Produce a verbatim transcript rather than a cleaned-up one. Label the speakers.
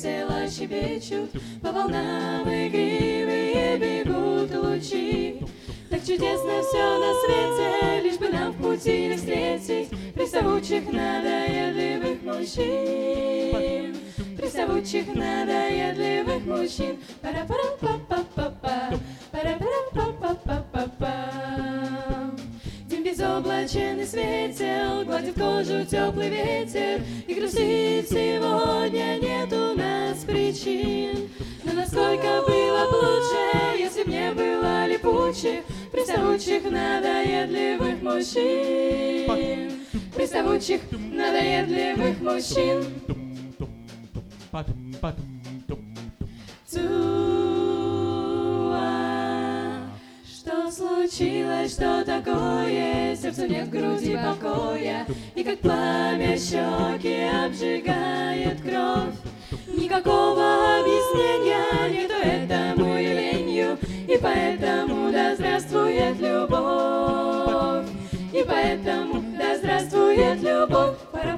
Speaker 1: весело щебечут, по волнам игривые бегут лучи. Так чудесно все на свете, лишь бы нам в пути не встретить приставучих надоедливых мужчин, приставучих надоедливых мужчин. Пара-пара-па-па-па-па, пара-пара-па-па-па-па. День безоблачен и светел, гладит кожу теплый ветер, и грустить сегодня нет у нас причин. Но насколько было б лучше, если б не было липучих приставучих надоедливых мужчин, приставучих надоедливых мужчин. Туа, что случилось, что такое? Сердцу нет в груди покоя, и как пламя щеки обжигает кровь. Никакого объяснения нету этому явлению, и поэтому да здравствует любовь, и поэтому да здравствует любовь.